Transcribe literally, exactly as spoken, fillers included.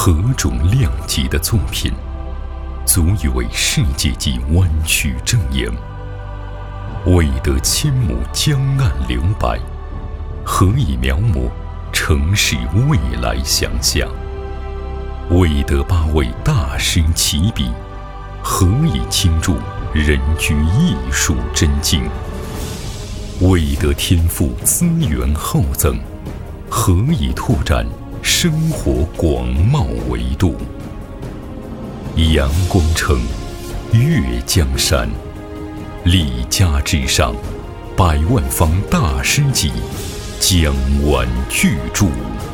何种量级的作品，足以为世界级弯曲正言？为得千亩江岸留白，何以描摹城市未来想象？为得八位大师齐笔，何以倾注人居艺术真境？为得天赋资源厚赠，何以拓展生活广袤维度？阳光城，越江山，立家之上，百万方大师级，江湾巨著。